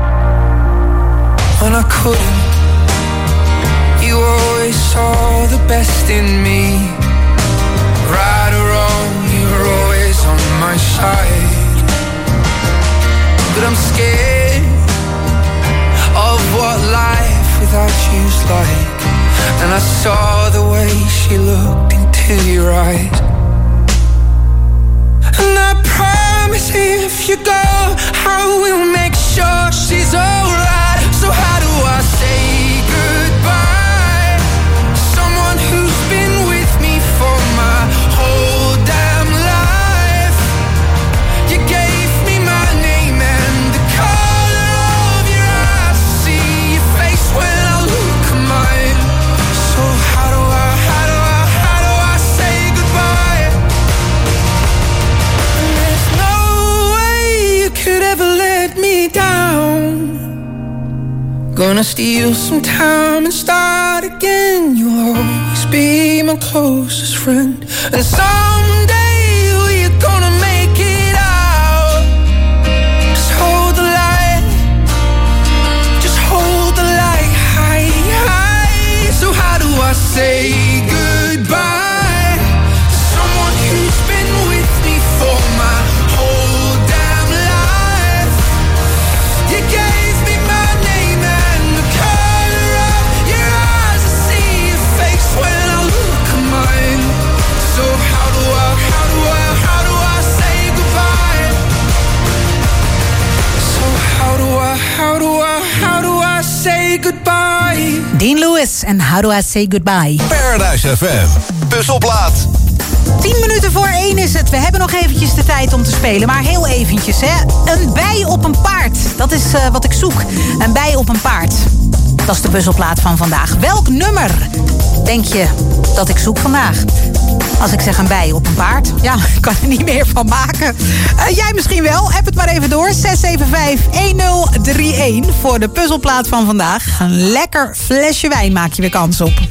when I couldn't? You always saw the best in me. Right or wrong, you're always on my side. But I'm scared of what life without you's like. And I saw the way she looked into your eyes. And I promise if you go, I will make sure she's alright. So how do I say goodbye? Someone who's been with me for my whole damn life. You gave me my name and the color of your eyes. See your face when I look at mine. So how do I say goodbye? And there's no way you could ever let me down. Gonna steal some time and start again. You'll always be my closest friend. And someday we're gonna make it out. Just hold the light. Just hold the light high, high. So how do I say goodbye to someone who's been with me for my whole damn life? You gave me my name and the color of your eyes. I see your face when I look at mine. So how do I say goodbye? So how do I say goodbye? Dean Lewis en How Do I Say Goodbye. Paradise FM, puzzelplaat. 10 minuten voor 1 is het. We hebben nog eventjes de tijd om te spelen. Maar heel eventjes, hè. Een bij op een paard. Dat is wat ik zoek. Een bij op een paard. Dat is de puzzelplaat van vandaag. Welk nummer denk je dat ik zoek vandaag? Als ik zeg een bij op een paard. Ja, ik kan er niet meer van maken. Jij misschien wel. App het maar even door. 675-1031 voor de puzzelplaat van vandaag. Een lekker flesje wijn maak je weer kans op.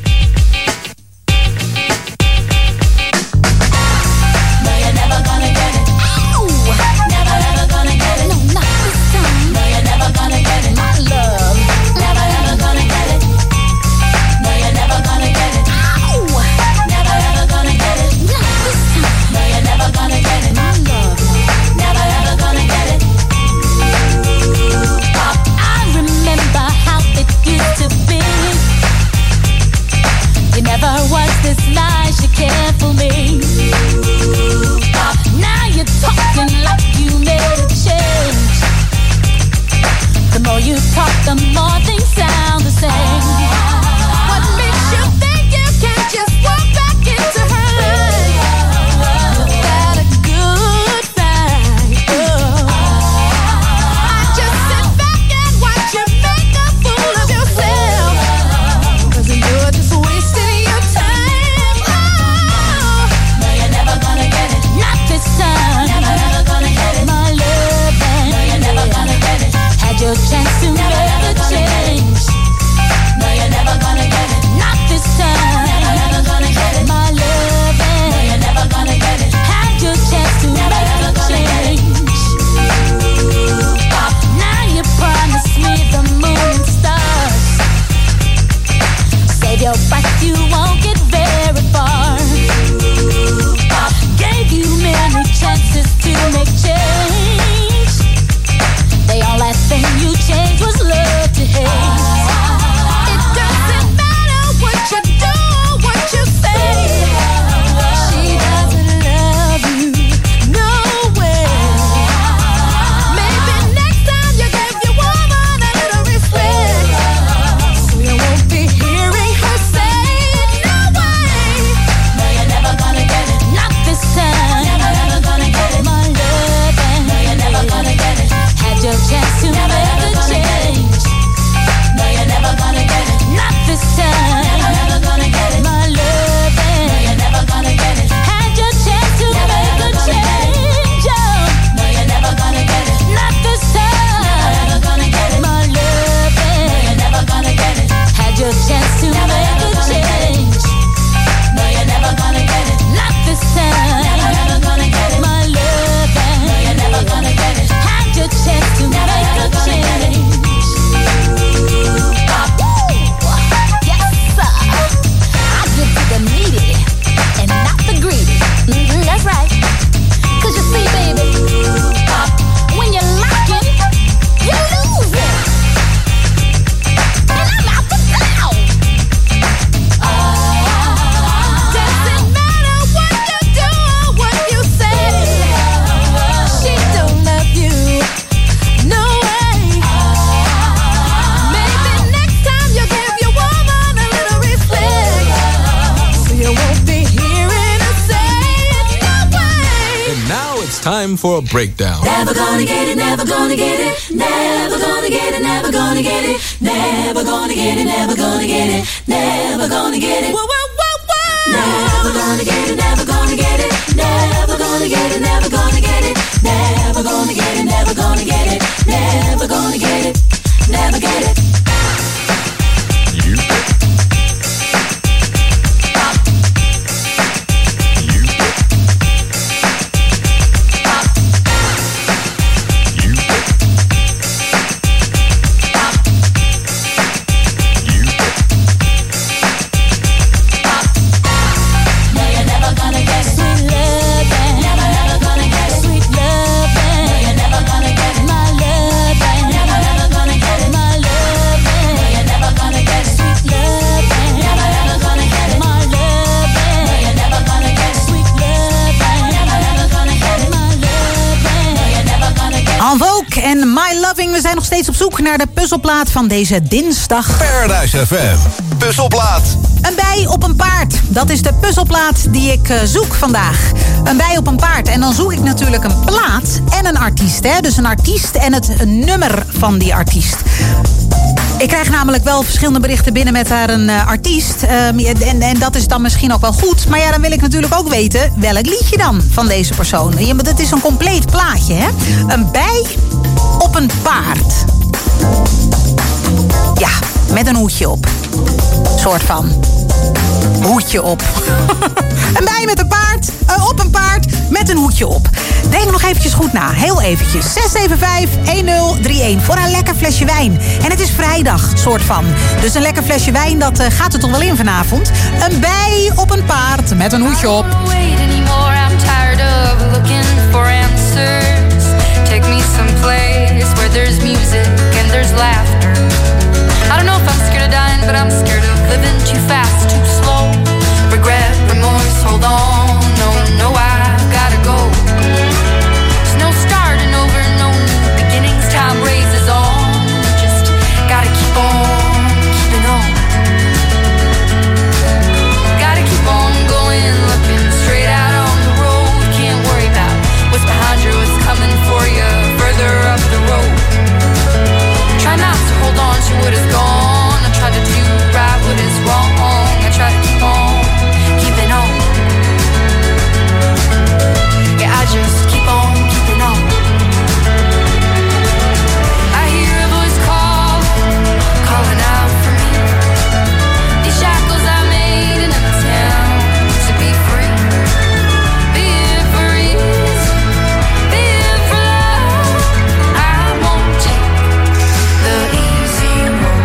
time for a breakdown. Never gonna get it, never gonna get it, never gonna get it, never gonna get it, never gonna get it, never gonna get it, never gonna get it. Whoa, whoa, whoa, whoa. Never gonna get it, never gonna get it, never gonna get it, never gonna get it, never gonna get it, never gonna get it, never gonna get it, never get it. En My Loving, we zijn nog steeds op zoek naar de puzzelplaat van deze dinsdag. Paradise FM, puzzelplaat. Een bij op een paard. Dat is de puzzelplaat die ik zoek vandaag. Een bij op een paard. En dan zoek ik natuurlijk een plaat en een artiest. Hè? Dus een artiest en het nummer van die artiest. Ik krijg namelijk wel verschillende berichten binnen met daar een artiest. En dat is dan misschien ook wel goed. Maar ja, dan wil ik natuurlijk ook weten welk liedje dan van deze persoon. Ja, maar het is een compleet plaatje, hè? Een bij op een paard. Ja, met een hoedje op. Soort van hoedje op. Een bij met een paard, op een paard met een hoedje op. Denk nog eventjes goed na, heel eventjes. 675-1031 voor een lekker flesje wijn. En het is vrijdag, soort van. Dus een lekker flesje wijn, dat gaat er toch wel in vanavond. Een bij op een paard met een hoedje op. Take me someplace where there's music and there's laughter. I don't know if I'm scared of dying, but I'm scared of living too fast, too slow. Regret, remorse, hold on, no, I've gotta go. There's no starting over, no new beginnings, time raises on. Just gotta keep on, keeping on. Gotta keep on going, looking straight out on the road. Can't worry about what's behind you, what's coming for you further up the road. Try not to hold on to what is gone. I try to do right what is wrong. I try to keep on keeping on. Yeah, I just keep on keeping on. I hear a voice calling out for me. These shackles I made in a town to be free. Be it for ease, be it for love. I won't take the easy road.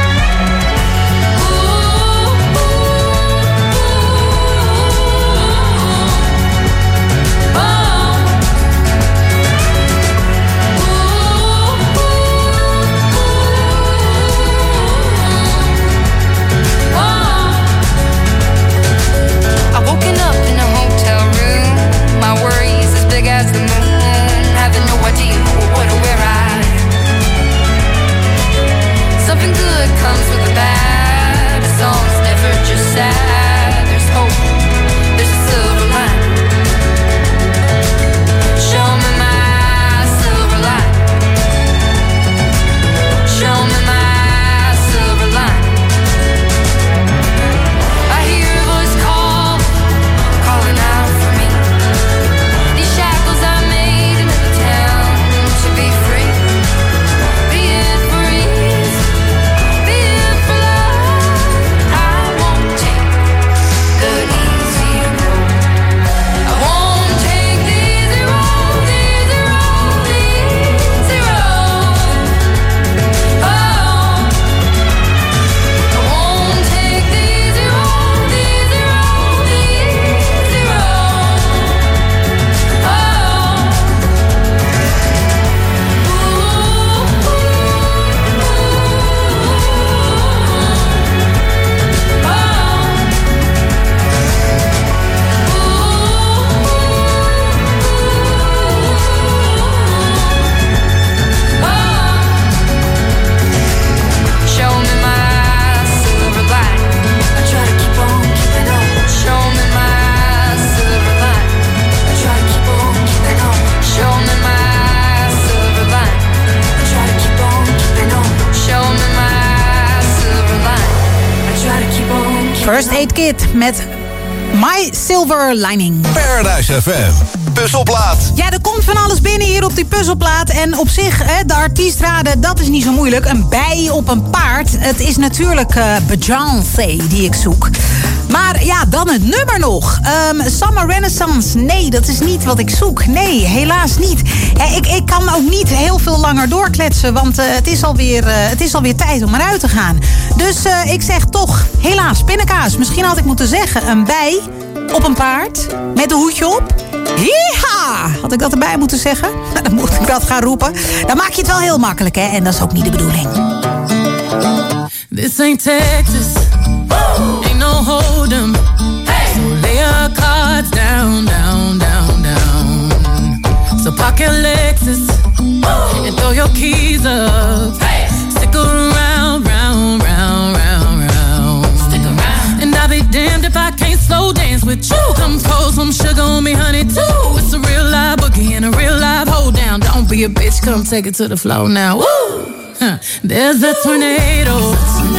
I've woken up in a hotel room. My worries as big as the moon. Having no idea what or where I am. Something good comes with the bad. A song's never just sad. There's hope, there's a silver line. Show me my silver line. Show me my silver line. I hear a voice calling out for me. These shackles I made in the town to be free. Be it for ease, be it for First Aid Kit met My Silver Lining. Paradise FM. Puzzelplaat. Ja, er komt van alles binnen hier op die puzzelplaat. En op zich, de artiest raden, dat is niet zo moeilijk. Een bij op een paard. Het is natuurlijk Beyoncé die ik zoek. Maar ja, dan het nummer nog. Summer Renaissance. Nee, dat is niet wat ik zoek. Nee, helaas niet. Ik kan ook niet heel veel langer doorkletsen. Want het is alweer tijd om eruit te gaan. Dus ik zeg toch, helaas, pindakaas. Misschien had ik moeten zeggen, een bij op een paard. Met een hoedje op. Yeeha! Had ik dat erbij moeten zeggen? Dan moet ik dat gaan roepen. Dan maak je het wel heel makkelijk, hè? En dat is ook niet de bedoeling. This ain't Texas. Ain't no hold'em. Hey. So lay your cards down, down, down, down. So park your Lexus and throw your keys up. Hey. Stick around, round, round, round, round. Stick around. And I'll be damned if I can't slow dance with you. Come pour some sugar on me, honey, too. It's a real live boogie and a real live hold down. Don't be a bitch, come take it to the floor now. Woo! There's a tornado.